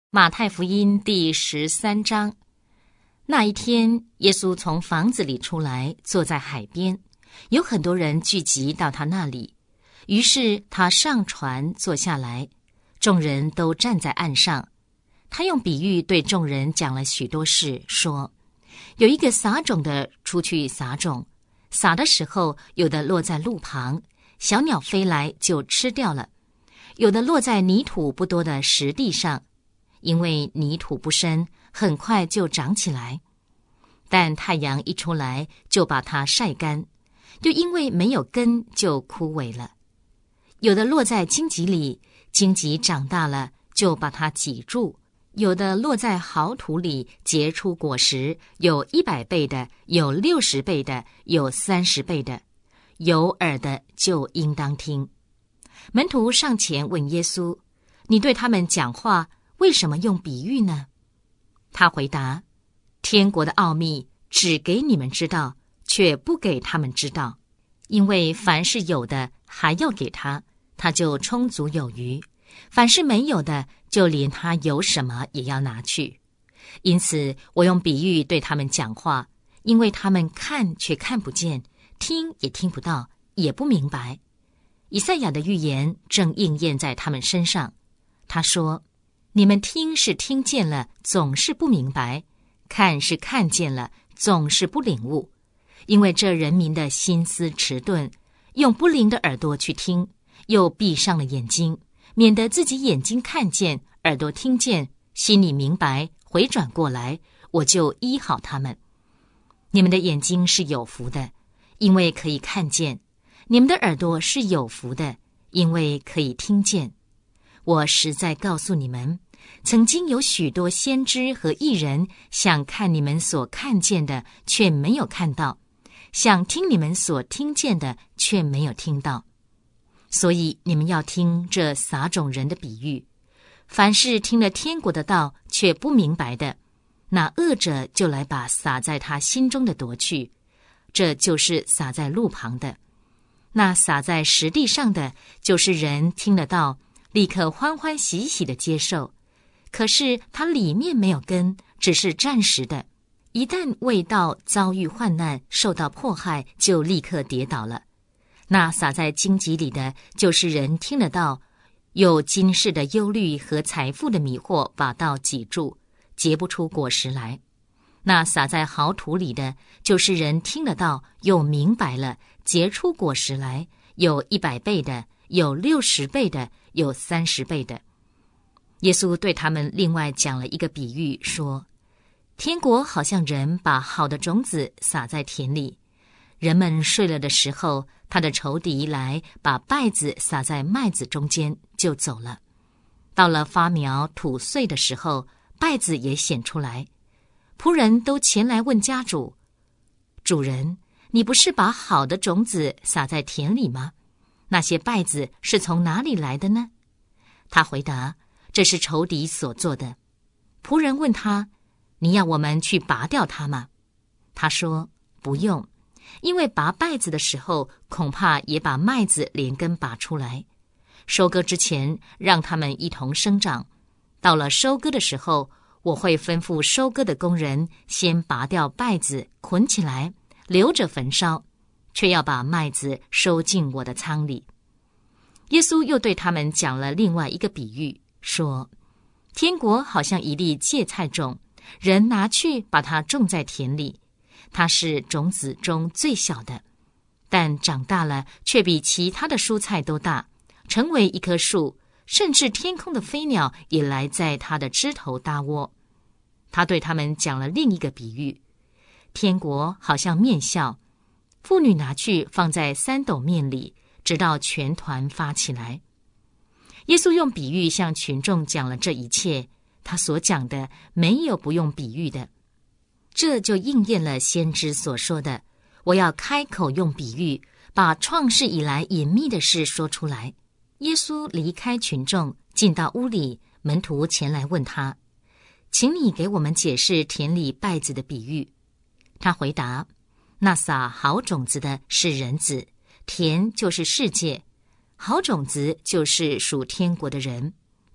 马太福音第13章。那一天，耶稣从房子里出来，坐在海边，有很多人聚集到他那里。于是他上船坐下来，众人都站在岸上。他用比喻对众人讲了许多事，说：有一个撒种的出去撒种，撒的时候，有的落在路旁，小鸟飞来就吃掉了；有的落在泥土不多的实地上，因为泥土不深，很快就长起来，但太阳一出来就把它晒干，又因为没有根就枯萎了。有的落在荆棘里，荆棘长大了就把它挤住；有的落在好土里，结出果实，有100倍的，有60倍的，有30倍的。有耳的就应当听。门徒上前问耶稣：你对他们讲话为什么用比喻呢？他回答：天国的奥秘只给你们知道，却不给他们知道。因为凡是有的还要给他，他就充足有余；凡是没有的，就连他有什么也要拿去。因此我用比喻对他们讲话，因为他们看却看不见，听也听不到，也不明白。以赛亚的预言正应验在他们身上。他说：你们听是听见了，总是不明白；看是看见了，总是不领悟。因为这人民的心思迟钝，用不灵的耳朵去听，又闭上了眼睛，免得自己眼睛看见，耳朵听见，心里明白，回转过来，我就医好他们。你们的眼睛是有福的，因为可以看见；你们的耳朵是有福的，因为可以听见。我实在告诉你们，曾经有许多先知和义人想看你们所看见的，却没有看到；想听你们所听见的，却没有听到。所以你们要听这撒种人的比喻。凡是听了天国的道却不明白的，那恶者就来把撒在他心中的夺去。这就是撒在路旁的。那撒在实地上的，就是人听了道，立刻欢欢喜喜地接受，可是它里面没有根，只是暂时的。一旦为道遭遇患难，受到迫害，就立刻跌倒了。那撒在荆棘里的，就是人听了道，有今世的忧虑和财富的迷惑把道挤住，结不出果实来。那撒在好土里的，就是人听了道，又明白了，结出果实来，有100倍的，有60倍的，有30倍的。耶稣对他们另外讲了一个比喻，说：天国好像人把好的种子撒在田里，人们睡了的时候，他的仇敌来把稗子撒在麦子中间，就走了。到了发苗吐穗的时候，稗子也显出来。仆人都前来问家主：主人，你不是把好的种子撒在田里吗？那些稗子是从哪里来的呢？他回答：这是仇敌所做的。仆人问他：你要我们去拔掉它吗？他说：不用，因为拔稗子的时候，恐怕也把麦子连根拔出来。收割之前，让它们一同生长。到了收割的时候，我会吩咐收割的工人先拔掉稗子，捆起来，留着焚烧，却要把麦子收进我的仓里。耶稣又对他们讲了另外一个比喻，说：天国好像一粒芥菜种，人拿去把它种在田里，它是种子中最小的，但长大了却比其他的蔬菜都大，成为一棵树，甚至天空的飞鸟也来在它的枝头搭窝。他对他们讲了另一个比喻：天国好像面酵，妇女拿去放在3斗面里，直到全团发起来。耶稣用比喻向群众讲了这一切，他所讲的没有不用比喻的。这就应验了先知所说的：我要开口用比喻，把创世以来隐秘的事说出来。耶稣离开群众，进到屋里，门徒前来问他：请你给我们解释田里稗子的比喻。他回答：那撒好种子的是人子，田就是世界，好种子就是属天国的人，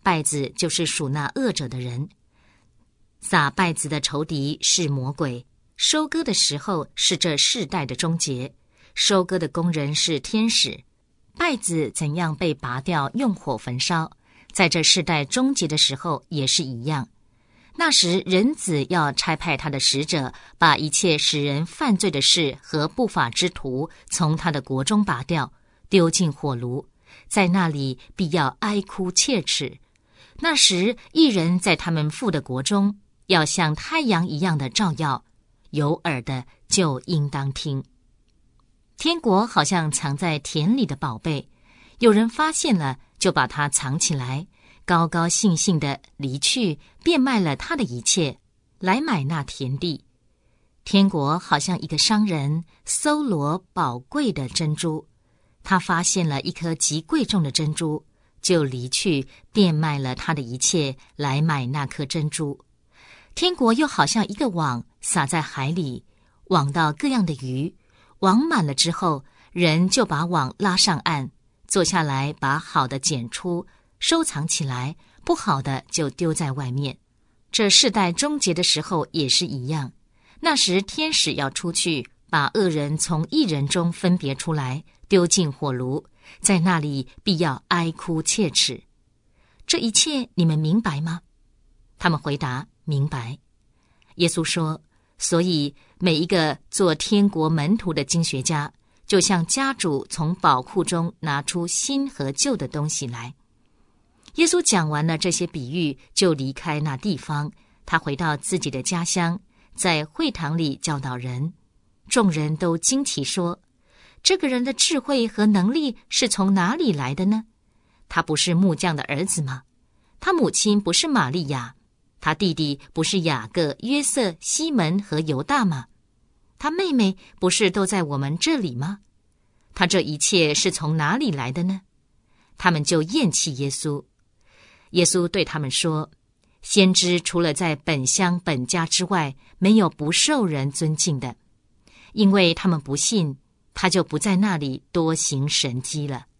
稗子就是属那恶者的人。撒稗子的仇敌是魔鬼，收割的时候是这世代的终结，收割的工人是天使。稗子怎样被拔掉，用火焚烧，在这世代终结的时候也是一样。那时人子要差派他的使者，把一切使人犯罪的事和不法之徒从他的国中拔掉，丢进火炉，在那里必要哀哭切齿。那时义人在他们父的国中，要像太阳一样的照耀，有耳的就应当听。天国好像藏在田里的宝贝，有人发现了，就把它藏起来，高高兴兴地离去，变卖了他的一切，来买那田地。天国好像一个商人搜罗宝贵的珍珠，他发现了一颗极贵重的珍珠，就离去，变卖了他的一切，来买那颗珍珠。天国又好像一个网撒在海里，网到各样的鱼，网满了之后，人就把网拉上岸，坐下来把好的捡出，收藏起来，不好的就丢在外面。这世代终结的时候也是一样，那时天使要出去，把恶人从义人中分别出来，丢进火炉，在那里必要哀哭切齿。这一切你们明白吗？他们回答明白。耶稣说，所以每一个做天国门徒的经学家，就像家主从宝库中拿出新和旧的东西来。耶稣讲完了这些比喻，就离开那地方，他回到自己的家乡，在会堂里教导人。众人都惊奇说，这个人的智慧和能力是从哪里来的呢？他不是木匠的儿子吗？他母亲不是玛利亚？他弟弟不是雅各、约瑟、西门和犹大吗？他妹妹不是都在我们这里吗？他这一切是从哪里来的呢？他们就厌弃耶稣。耶稣对他们说，先知除了在本乡本家之外，没有不受人尊敬的。因为他们不信，他就不在那里多行神迹了。